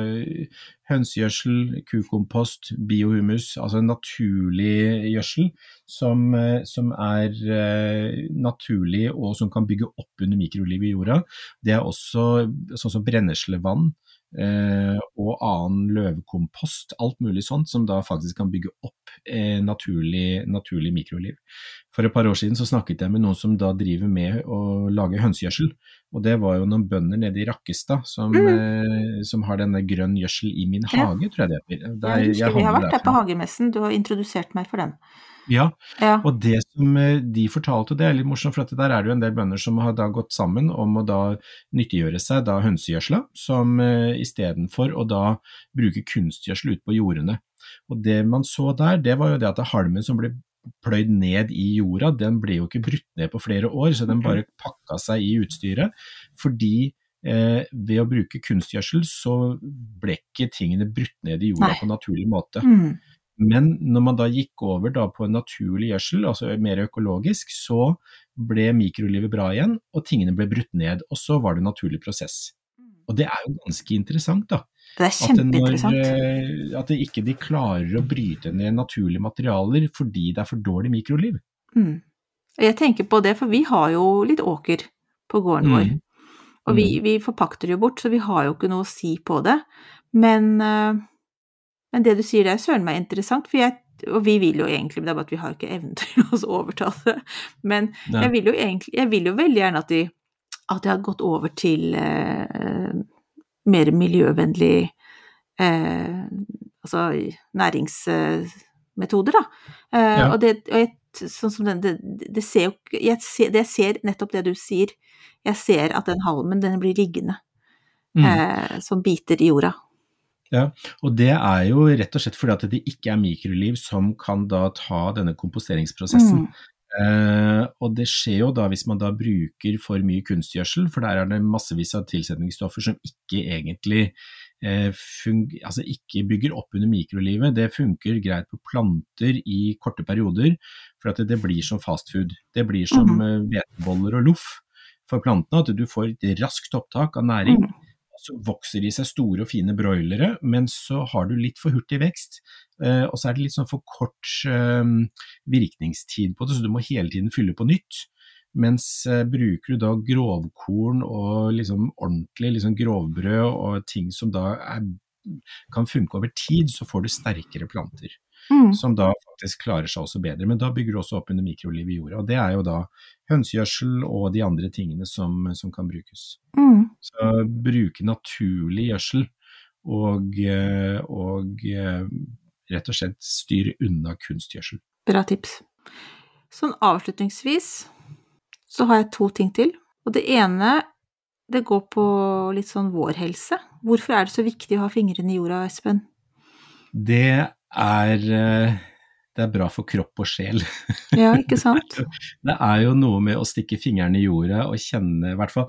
hønsegjødsel, kukompost, biohumus, altså naturlig gjødsel som, som er eh, naturlig og som kan bygge opp under mikrolivet i jorda. Det er også sånn som brenneslevann eh, og annen løvkompost, alt mulig sånt som da faktisk kan bygge opp eh, naturlig, naturlig mikroliv. For et par år siden så snakket jeg med noen som da driver med å lage hønsegjødsel, og det var jo noen bønder nede i Rakkestad som, mm. eh, som har denne grønn gjødsel i min hage, ja. Tror jeg det heter. Der, jeg husker, jeg vi har vært der på hagemessen, du har introdusert meg for den. Ja, ja, og det som de fortalte, det er litt morsomt, for at der er det jo en del bønder som har da gått sammen om å da nyttiggjøre seg da hønsegjødsla, som uh, i stedet for å da bruke kunstgjødsel ut på jordene. Og det man så der, det var jo det at halmen som ble pløyd ned i jorda, den ble jo ikke brutt ned på flere år, så den bare pakka seg i utstyret, fordi eh, ved å bruke kunstgjødsel så ble ikke tingene brutt ned i jorda Nei. På naturlig måte. Mm. Men når man da gikk over da på en naturlig gjødsel, altså mer økologisk, så ble mikrolivet bra igjen, og tingene ble brutt ned, og så var det en naturlig prosess. Og det er jo ganske interessant da. Det er kjempeinteressant. At, når, at det ikke de klarer å bryte ned naturlige materialer fordi det er for dårlig mikroliv. Mm. Jeg tenker på det, for vi har jo litt åker på gården vår. Mm. Og vi, vi forpakter jo bort, så vi har jo ikke noe å si på det. Men, men det du sier det er søren meg interessant, for jeg, og vi vil jo egentlig, det er bare at vi har ikke evnen til å overta det. Men jeg vil, jo egentlig, jeg vil jo veldig gjerne at de, at de har gått over til eh, mer miljøvennlig eh, altså næringsmetoder da. Eh, ja. Og det, og jeg, sånn som den, det, det ser jo, jeg ser, det ser nettopp det du sier, jeg ser at den halmen, den blir liggende, mm. eh, som biter i jorda. Ja, og det er jo rett og slett fordi at det ikke er mikroliv som kan da ta denne komposteringsprosessen. Mm. Uh, og det skjer jo da hvis man da bruker for mye kunstgjødsel, for der er det massevis av tilsetningsstoffer som ikke egentlig uh, fung- altså ikke bygger opp under mikrolivet. Det funker greit på planter i korte perioder, for at det, det blir som fastfood. Det blir som uh, hveteboller og loff for plantene, at du får et raskt opptak av næring. Mm. Så vokser de seg store og fine broilere, men så har du litt for hurtig vekst, eh, og så er det litt sånn for kort eh, virkningstid på det, så du må hele tiden fylle på nytt. Mens eh, bruker du da grovkorn og liksom ordentlig liksom grovbrød og ting som da er, kan funke over tid, så får du sterkere planter. Mm. Som da faktisk klarer seg også bedre, men da bygger du også opp under mikroliv i jorda, og det er jo da hønsegjødsel og de andre tingene som, som kan brukes. Mm. Så bruke naturlig gjødsel og, og rett og slett styre unna kunstgjødsel. Bra tips. Sånn avslutningsvis så har jeg to ting til, og det ene det går på litt sånn vår helse. Hvorfor er det så viktig å ha fingrene i jorda, Espen? Det er, det er bra for kropp og sjel. Ja, ikke sant? Det er jo noe med å stikke fingrene i jorda og kjenne, i hvert fall,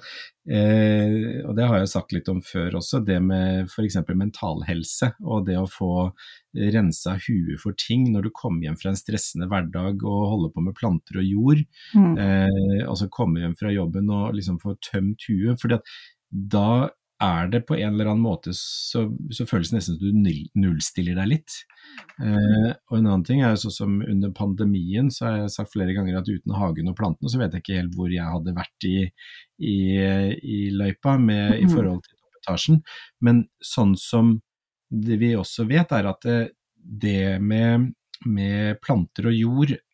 eh, og det har jeg jo sagt litt om før også, det med for eksempel mentalhelse, og det å få rensa huet for ting når du kommer hjem fra en stressende hverdag og holder på med planter og jord, mm. eh, og så kommer hjem fra jobben og liksom får tømt huet, fordi at da er det på en eller annen måte så, så føles det nesten som du nullstiller deg litt. Eh, og en annen ting er jo sånn som under pandemien, så har jeg sagt flere ganger at uten hagen og plantene, så vet jeg ikke helt hvor jeg hadde vært i, i, i løypa med, mm. i forhold til toppetasjen. Men sånn som det vi også vet er at det, det med, med planter og jord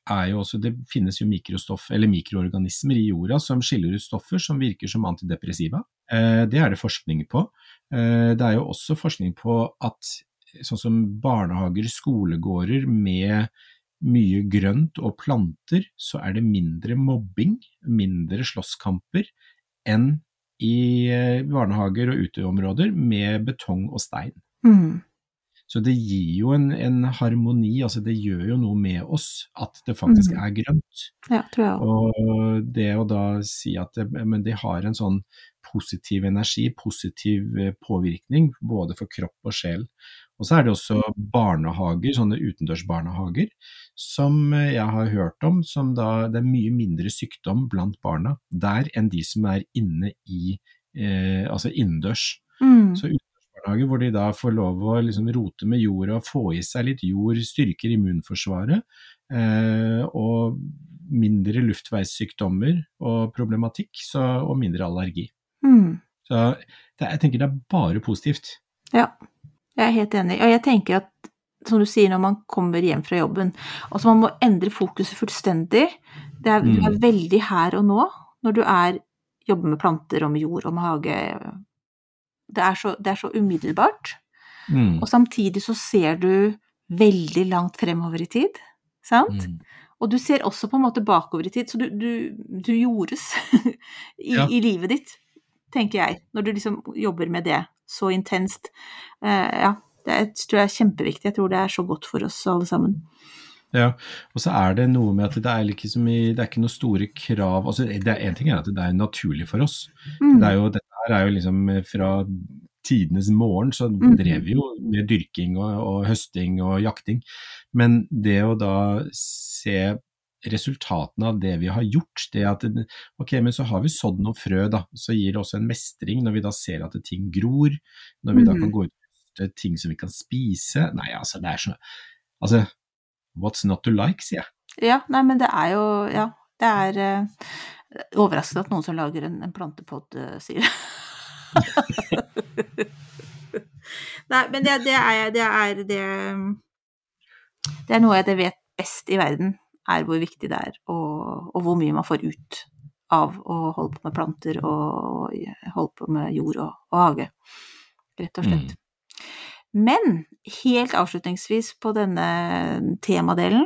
er jo også, det finnes jo mikrostoff, eller mikroorganismer i jorda som skiller ut stoffer som virker som antidepressiva. Eh, det er det forskning på. Eh, det er jo også forskning på at sånn som barnehager, skolegårder med mye grønt og planter, så er det mindre mobbing, mindre slåsskamper enn i barnehager og uteområder med betong og stein. Mm. Så det gir jo en, en harmoni, altså det gjør jo noe med oss at det faktisk Mm. er grønt. Ja, tror jeg også. Og det å da si at det, men de har en sånn positiv energi, positiv eh, påvirkning, både for kropp og sjel. Og så er det også barnehager, sånne utendørsbarnehager, som eh, jeg har hørt om, som da det er mye mindre sykdom blant barna der enn de som er inne i, eh, altså innendørs. Mm. Så utendørsbarnehager hvor de da får lov å liksom rote med jorda, få i seg litt jord, styrker immunforsvaret, eh, og mindre luftveissykdommer og problematikk, så, og mindre allergi. Mm. Så det, jeg tenker det er bare positivt. Ja, jeg er helt enig. Og jeg tenker at, som du sier, når man kommer hjem fra jobben, altså man må endre fokuset fullstendig. Det er, Mm. du er veldig her og nå, når du er, jobber med planter og med jord og med hage. Det er så, det er så umiddelbart. Mm. Og samtidig så ser du veldig langt fremover i tid, sant? Mm. Og du ser også på en måte bakover i tid, så du, du, du jordes i, Ja. i livet ditt, tenker jeg, når du liksom jobber med det så intenst. Eh, ja, det er, tror jeg er kjempeviktig. Jeg tror det er så godt for oss alle sammen. Ja, og så er det noe med at det er ikke, så mye, det er ikke noen store krav, altså det er en ting er at det er naturlig for oss. Mm. Det er jo, dette her er jo liksom fra tidenes morgen, så Mm. drev vi jo med dyrking og, og høsting og jakting. Men det å da se resultatene av det vi har gjort, det at, ok, men så har vi sådd noen frø da, så gir det også en mestring når vi da ser at ting gror, når vi da Mm. kan gå ut til ting som vi kan spise. Nei, altså det er så, altså, what's not to like, sier jeg. Ja, nei, men det er jo, ja, det er eh, overraskende at noen som lager en, en plantepod eh, sier det. Nei, men det, det er, det er, det, det er noe jeg vet best i verden, er hvor viktig det er, og, og hvor mye man får ut av å holde på med planter, og holde på med jord og, og hage, rett og slett. Men helt avslutningsvis på denne temadelen,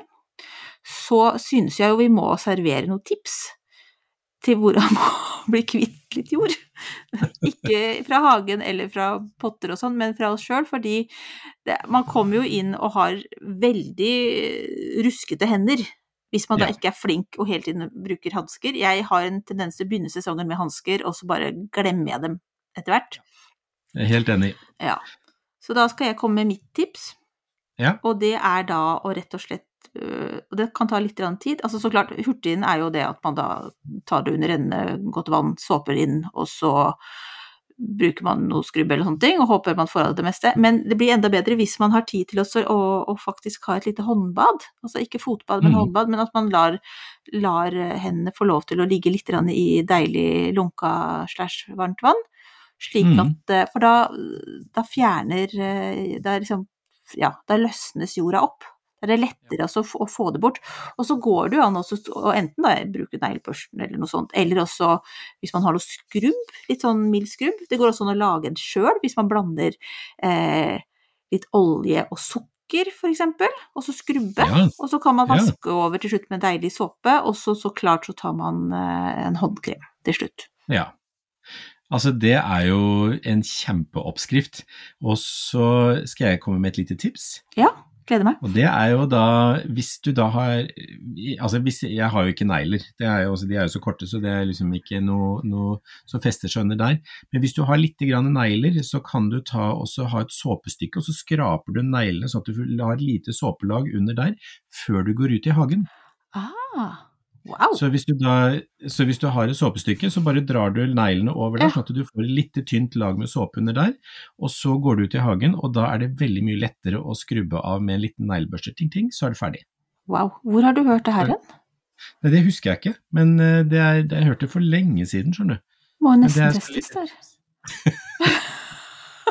så synes jeg jo vi må servere noen tips til hvordan man blir kvitt litt jord. Ikke fra hagen eller fra potter og sånn, men fra oss selv, fordi det, man kommer jo inn og har veldig ruskete hender, hvis man da Ja. ikke er flink og hele tiden bruker handsker. Jeg har en tendens til å begynne sesongen med handsker, og så bare glemmer jeg dem etter hvert. Jeg er helt enig. Ja. Så da skal jeg komme med mitt tips, Ja. og det er da å rett og slett, øh, og det kan ta litt grann tid, altså så klart, hurtigen er jo det at man da tar det under rennende godt vann, såper inn, og så bruker man noe skrubb eller sånne ting, og håper man får av det meste, men det blir enda bedre hvis man har tid til også å, å faktisk ha et lite håndbad, altså ikke fotbad, men Mm. håndbad, men at man lar, lar hendene få lov til å ligge litt grann i deilig lunka slash varmt vann, slik Mm. at, eh, for da, da fjerner, eh, da liksom, ja, da løsnes jorda opp. Da er det lettere altså å få- å få det bort. Og så går det jo an også, å enten da bruke neglebørsten eller noe sånt, eller også hvis man har noe skrubb, litt sånn mild skrubb. Det går også an å lage en selv, hvis man blander eh, litt olje og sukker, for eksempel, og så skrubbe. Ja. Og så kan man Ja. vaske over til slutt med deilig såpe, og så, så klart så tar man eh, en håndkrem til slutt. Ja. Altså det er jo en kjempeoppskrift, og så skal jeg komme med et lite tips. Ja, gleder meg. Og det er jo da, hvis du da har, altså hvis, jeg har jo ikke negler, det er jo, de er jo så korte, så det er liksom ikke noe, noe som fester seg under der. Men hvis du har litt grann negler, så kan du ta også ha et såpestykke, og så skraper du neglene sånn at du har et lite såpelag under der, før du går ut i hagen. Ah, wow. Så hvis du da, så hvis du har et såpestykke, så bare drar du neglene over der, Ja. sånn at du får et litt tynt lag med såpe under der, og så går du ut i hagen, og da er det veldig mye lettere å skrubbe av med en liten neglebørste, ting, ting, så er det ferdig. Wow. Hvor har du hørt det her hen? Nei, det husker jeg ikke, men eh, det er, det jeg hørte for lenge siden, skjønner du. Må jo Men det nesten er så testes lite. der.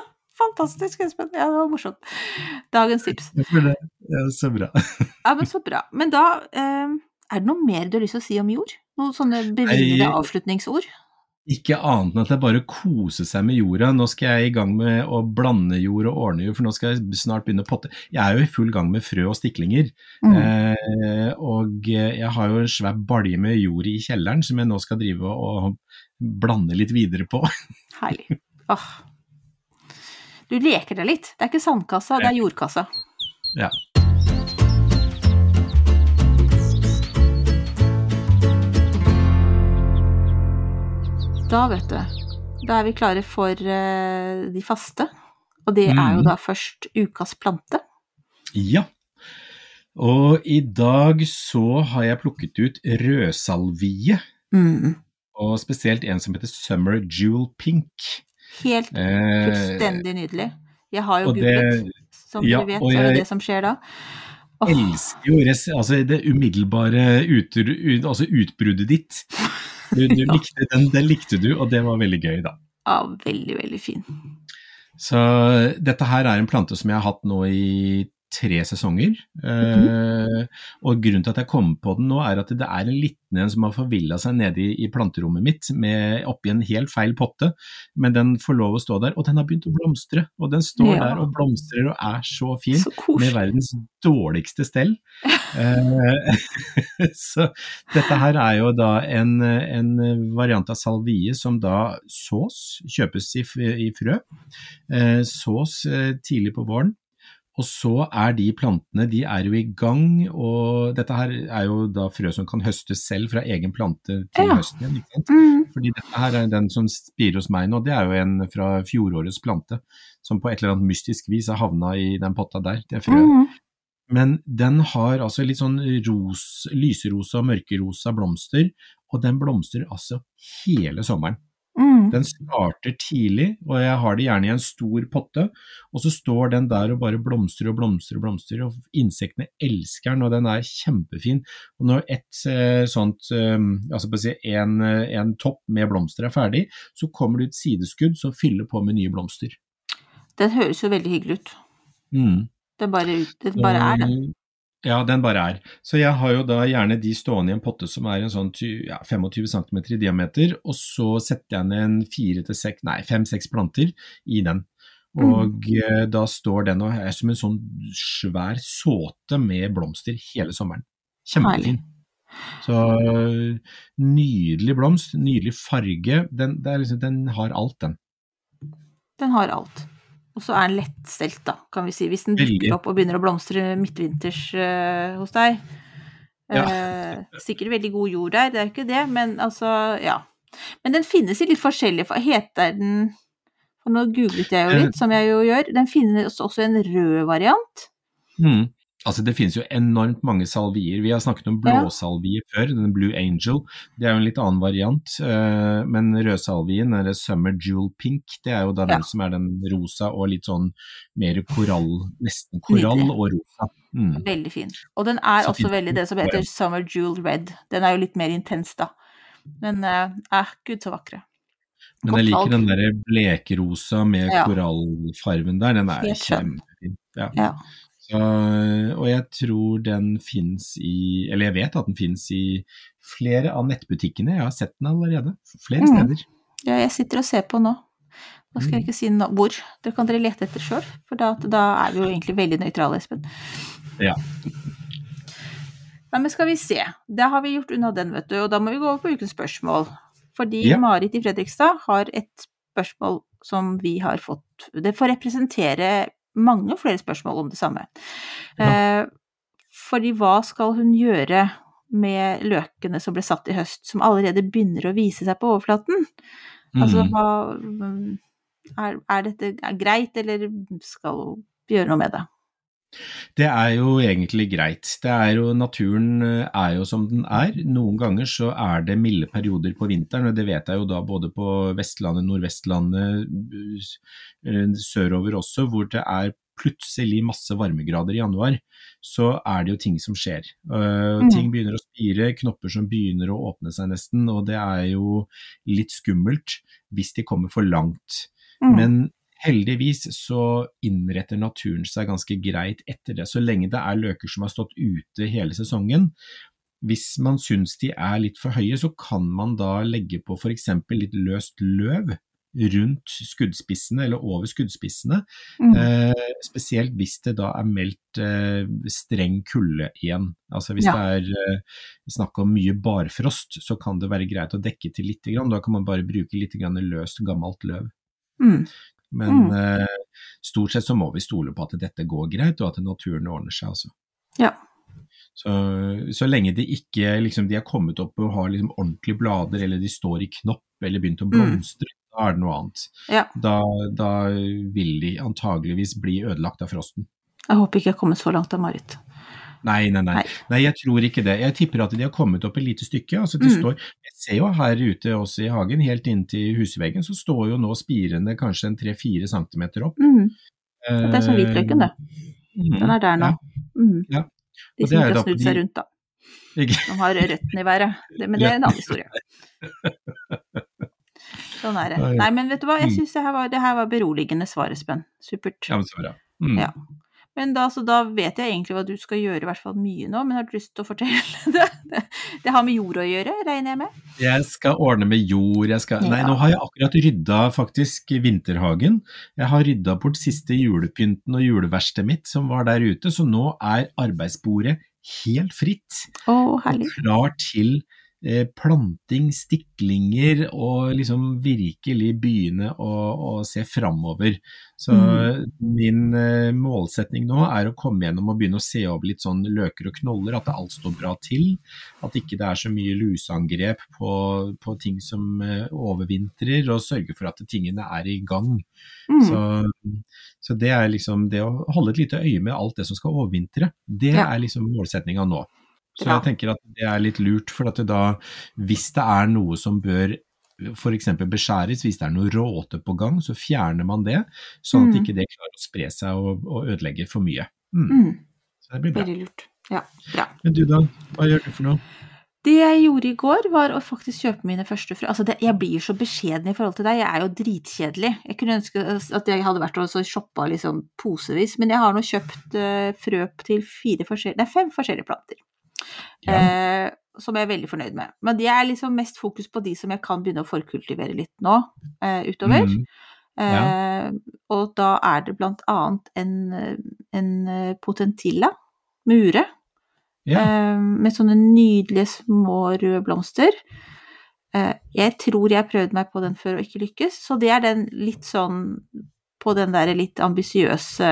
fantastisk, Espen. Ja, det var morsomt. Dagens tips. Jeg føler det. Ja, så bra. Ja, men så bra. Men da, eh, er det noe mer du har lyst til å si om jord? Noen sånne bevingede Nei. avslutningsord? Ikke annet enn at det bare kose seg med jorda. Nå skal jeg i gang med å blande jord og ordne jord, for nå skal jeg snart begynne å potte. Jeg er jo i full gang med frø og stiklinger, Mm. eh, og jeg har jo en svær balje med jord i kjelleren som jeg nå skal drive og blande litt videre på. Herlig. Åh. Du leker deg litt. Det er ikke sandkassa, det er jordkassa. Ja. Da vet du, da er vi klare for eh, de faste, og det er jo Mm. da først ukas plante. Ja. Og i dag så har jeg plukket ut rødsalvie, Mm. og spesielt en som heter Summer Jewel Pink. Helt Eh, fullstendig nydelig. Jeg har jo og det- googlet, som ja, dere vet, og så er det jeg- det som skjer da. Åh, elsker jo res, altså det umiddelbare utru, ut, altså utbruddet ditt. Du, du Ja. likte den, den likte du, og det var veldig gøy da. ja, veldig, veldig fin. Så dette her er en plante som jeg har hatt nå i tre sesonger, eh, og grunnen til at jeg kom på den nå er at det er en liten en som har forvillet seg nede i, i planterommet mitt, med, oppi en helt feil potte, men den får lov å stå der, og den har begynt å blomstre, og den står Ja. der og blomstrer og er så fin, Så med koselig. verdens dårligste stell. Eh, så dette her er jo da en, en variant av salvie som da sås, kjøpes i, f- i frø, eh, sås eh, tidlig på våren. Og så er de plantene, de er jo i gang, og dette her er jo da frø som kan høstes selv fra egen plante til Ja. høsten igjen, ikke sant? Mm. Fordi dette her er den som spirer hos meg nå, det er jo en fra fjorårets plante, som på et eller annet mystisk vis har havnet i den potta der, det er frø. Mm. Men den har altså litt sånn ros, lyserosa og mørkerosa blomster, og den blomstrer altså hele sommeren. Mm. Den starter tidlig, og jeg har det gjerne i en stor potte, og så står den der og bare blomstrer og blomstrer og blomstrer, og insektene elsker den, og den er kjempefin. Og når et eh, sånt, eh, altså på å si en, eh, en topp med blomster er ferdig, så kommer det ut sideskudd som fyller på med nye blomster. Den høres jo veldig hyggelig ut. Mm. Den bare, ut, den bare er den. Ja, den bare er. Så jeg har jo da gjerne de stående i en potte som er en sånn ty- ja, tjuefem centimeter i diameter, og så setter jeg ned en fire til seks, nei, fem-seks planter i den. Og eh, da står den og er som en sånn svær såte med blomster hele sommeren. Kjempefin. Så nydelig blomst, nydelig farge, den, det er liksom, den har alt den. Den har alt. Og så er den lettstelt da, kan vi si, hvis den Veldig. dukker opp og begynner å blomstre midtvinters eh, hos deg. Eh, sikkert veldig god jord der, det er jo ikke det, men altså, ja. Men den finnes i litt forskjellige, for heter den, for nå googlet jeg jo litt, som jeg jo gjør, den finnes også en rød variant. Mm. Altså det finnes jo enormt mange salvier. Vi har snakket om blåsalvie før, den Blue Angel. Det er jo en litt annen variant, eh, men rødsalvien, eller Summer Jewel Pink, det er jo da Ja. den som er den rosa og litt sånn mer korall, nesten korall Nydelig. og rosa. Mm. Veldig fin. Og den er Så også fint. veldig det som heter Summer Jewel Red. Den er jo litt mer intens da. Men, eh, eh gud så vakre. Men jeg Godt liker valg. den der blekrosa med Ja. korallfarven der, den er Helt skjønn. kjempefin. Ja. Ja. Så, og jeg tror den finnes i, eller jeg vet at den finnes i flere av nettbutikkene. Jeg har sett den allerede, flere Mm. steder. Ja, jeg sitter og ser på nå. Nå skal jeg ikke si no- hvor. Det kan dere lete etter selv, for da, da er vi jo egentlig veldig nøytrale, Espen. Ja. Nei, men skal vi se. Da har vi gjort unna den, vet du, og da må vi gå over på ukens spørsmål. Fordi Ja. Marit i Fredrikstad har et spørsmål som vi har fått. Det får representere mange flere spørsmål om det samme. Eh, fordi hva skal hun gjøre med løkene som ble satt i høst, som allerede begynner å vise seg på overflaten? Altså, Mm. hva, er, er dette greit, eller skal hun gjøre noe med det? Det er jo egentlig greit. Det er jo, naturen er jo som den er. Noen ganger så er det milde perioder på vinteren, og det vet jeg jo da både på Vestlandet, Nordvestlandet, sørover også, hvor det er plutselig masse varmegrader i januar, så er det jo ting som skjer. Uh, Mm. Ting begynner å spire, knopper som begynner å åpne seg nesten, og det er jo litt skummelt hvis de kommer for langt. Mm. Men heldigvis så innretter naturen seg ganske greit etter det, så lenge det er løker som har stått ute hele sesongen. Hvis man synes de er litt for høye, så kan man da legge på for eksempel litt løst løv rundt skuddspissene eller over skuddspissene, mm. eh, spesielt hvis det da er meldt eh, streng kulde igjen. Altså hvis ja. det er eh, snakk om mye barfrost, så kan det være greit å dekke til litt grann. Da kan man bare bruke litt grann løst gammelt løv. Mm. Men mm. Eh, stort sett så må vi stole på at dette går greit, og at naturen ordner seg altså. Ja. Så, så lenge de ikke liksom, de har kommet opp og har liksom ordentlige blader, eller de står i knopp, eller begynt å blomstre, mm. da er det noe annet. Ja. Da, da vil de antageligvis bli ødelagt av frosten. Jeg håper ikke jeg har kommet så langt av Marit. Nei, nei, nei, nei. Nei, jeg tror ikke det. Jeg tipper at de har kommet opp et lite stykke. Altså, det mm. står, jeg ser jo her ute også i hagen, helt inn til husveggen, så står jo nå spirene kanskje en tre-fire centimeter opp. Mm. Det er som hvitløken, det. Den er der nå. Ja. Mm. Ja. De som ikke har snudd seg rundt da. De har røtten i været. Det, men det er en annen historie. Sånn er det. Nei, men vet du hva? Jeg synes det her var, det her var beroligende svar, Espen. Supert. Ja, men så bra. Mm. Ja. Men da, så da vet jeg egentlig hva du skal gjøre, i hvert fall mye nå, men har du lyst til å fortelle det? Det, det har med jord å gjøre, regner jeg med? Jeg skal ordne med jord, jeg skal... Nei, ja. Nå har jeg akkurat ryddet faktisk vinterhagen. Jeg har ryddet bort siste julepynten og juleverksted mitt som var der ute, så nå er arbeidsbordet helt fritt. Å, herlig. Klar til eh, planting, stiklinger og liksom virkelig begynne å, å se fremover. Så mm. min eh, målsetning nå er å komme gjennom og begynne å se over litt sånn løker og knoller, at alt står bra til, at ikke det er så mye luseangrep på, på ting som eh, overvintrer, og sørge for at tingene er i gang. Mm. Så, så det er liksom det å holde et lite øye med alt det som skal overvintre, det ja. Er liksom målsetningen nå. Så jeg tenker at det er litt lurt, for at det da, hvis det er noe som bør for eksempel beskjæres, hvis det er noe råte på gang, så fjerner man det, sånn at mm. ikke det klarer å spre seg og, og ødelegge for mye. Mm. Mm. Så det blir bra. Veldig lurt. Ja, bra. Men du da, hva gjør du for noe? Det jeg gjorde i går var å faktisk kjøpe mine første frø. Altså det, jeg blir så beskjeden i forhold til deg, jeg er jo dritkjedelig. Jeg kunne ønske at jeg hadde vært og shoppet liksom posevis, men jeg har nå kjøpt uh, frø til fire forskjellige, nei, fem forskjellige planter. Ja. Eh, som jeg er veldig fornøyd med. Men det er liksom mest fokus på de som jeg kan begynne å forkultivere litt nå, eh, utover. Mm. Ja. Eh, og da er det blant annet en, en potentilla, mure, ja. eh, med sånne nydelige små røde blomster. Eh, jeg tror jeg prøvde meg på den før og ikke lykkes, så det er den litt sånn på den der litt ambisiøse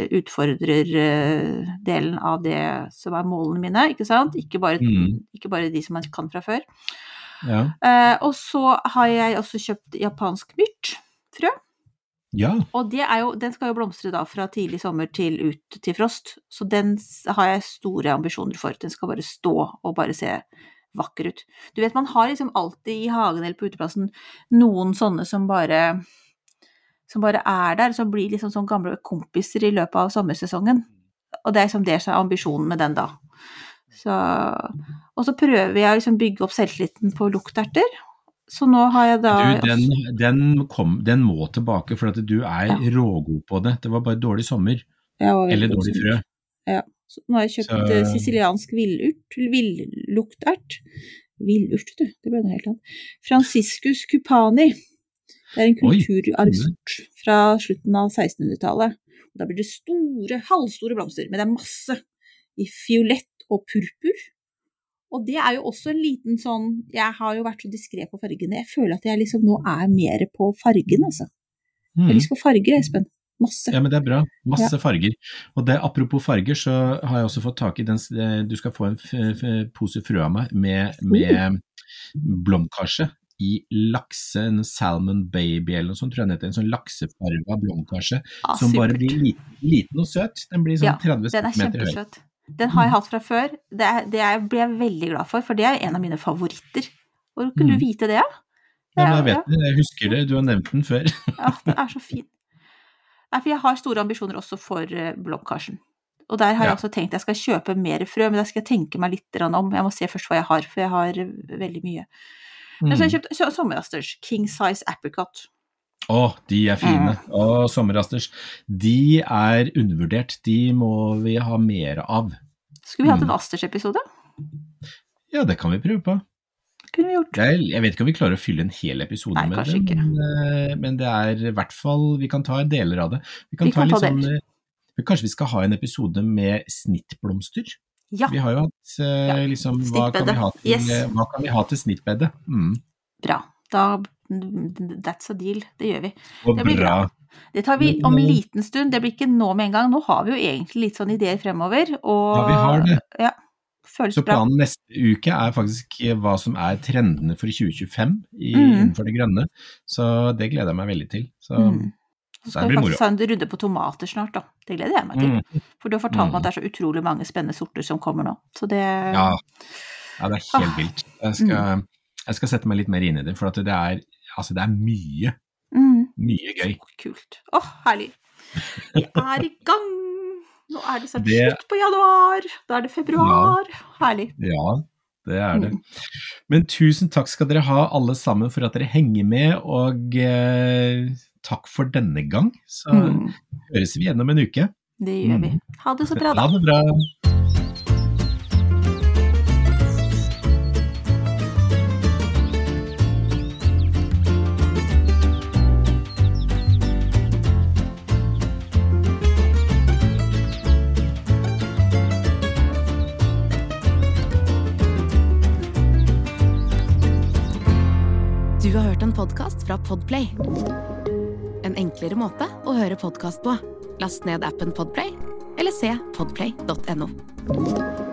utfordrerdelen av det som er målene mine, ikke sant? Ikke bare, mm. ikke bare de som man kan fra før. Ja. Eh, og så har jeg også kjøpt japansk myrtfrø. Ja. Og det er jo, den skal jo blomstre da fra tidlig sommer til ut til frost, så den har jeg store ambisjoner for. Den skal bare stå og bare se vakker ut. Du vet, man har liksom alltid i hagen eller på uteplassen noen sånne som bare... som bare er der, som blir liksom sånn gamle kompiser i løpet av sommersesongen. Og det er liksom det som er ambisjonen med den da. Så, og så prøver jeg å liksom bygge opp selvtilliten på lukterter. Så nå har jeg da... Du, den, den, kom, den må tilbake, for at du er ja. Rågod på det. Det var bare dårlig sommer. Eller dårlig frø. Ja, så nå har jeg kjøpt så... siciliansk villurt, villuktert. Villurt, du, det ble noe helt annet. Franciscus cupani. Det er en kulturarvsort fra slutten av sekstenhundretallet. Og da blir det store, halvstore blomster, men det er masse i fiolett og purpur. Og det er jo også en liten sånn, jeg har jo vært så diskret på fargene, jeg føler at jeg liksom nå er mer på fargen, altså. Jeg har lyst på farger, Espen. Masse. Ja, men det er bra. Masse ja. Farger. Og det, apropos farger, så har jeg også fått tak i den, du skal få en f- f- pose frø av meg med, med blomkarse. I lakse, en salmon baby eller noe sånt, tror jeg den heter, en sånn laksefarva blomkarse, ah, som bare blir liten, liten og søt. Den blir sånn ja, tretti centimeter høy. Den har jeg hatt fra før. Det, er, det er, blir jeg veldig glad for, for det er en av mine favoritter. Hvor kunne mm. du vite det? Ja, ja men jeg vet det, jeg husker det, du har nevnt den før. Ja, den er så fin. Nei, for jeg har store ambisjoner også for uh, blomkarsen. Og der har ja. Jeg også tenkt at jeg skal kjøpe mer frø, men der skal jeg tenke meg litt om. Jeg må se først hva jeg har, for jeg har veldig mye. Men så har jeg kjøpt sommerasters, king size apricot. Åh, de er fine. Mm. Åh, sommerrasters. De er undervurdert. De må vi ha mer av. Skulle vi hatt en Asters-episode? Ja, det kan vi prøve på. Kunne vi gjort. Er, jeg vet ikke om vi klarer å fylle en hel episode Nei, med det, men, men det er i hvert fall, vi kan ta deler av det. Vi kan vi ta, kan ta sånn, kanskje vi skal ha en episode med snittblomster? Ja. Vi har jo hatt, ja. liksom, hva kan, vi ha til, yes. hva kan vi ha til snittbedet? Mm. Bra, da, that's a deal, det gjør vi. Og det blir bra. bra. Det tar vi om en liten stund, det blir ikke nå med en gang. Nå har vi jo egentlig litt sånn ideer fremover. Og, ja, vi har det. Ja. Så planen bra. Neste uke er faktisk hva som er trendene for tjue tjuefem i, mm. innenfor det grønne, så det gleder jeg meg veldig til. Så, mm. så skal vi faktisk ha en runde på tomater snart da, det gleder jeg meg til. Mm. For du har fortalt mm. meg at det er så utrolig mange spennende sorter som kommer nå. Så det... Ja. ja, det er helt ah. vilt. Jeg skal, jeg skal sette meg litt mer inn i det, for at det er, altså det er mye, mm. mye gøy. Så kult. Åh, oh, herlig. Vi er i gang! Nå er det snart det... slutt på januar, da er det februar, ja. Herlig. Ja, det er det. Men tusen takk skal dere ha alle sammen for at dere henger med, og eh, takk for denne gang. Så mm. høres vi igjen om en uke. Det gjør vi. Ha det så bra da. Ha det bra. Du har hørt en podcast fra Podplay. En enklere måte å høre podcast på. Last ned appen Podplay, eller se podplay punktum no.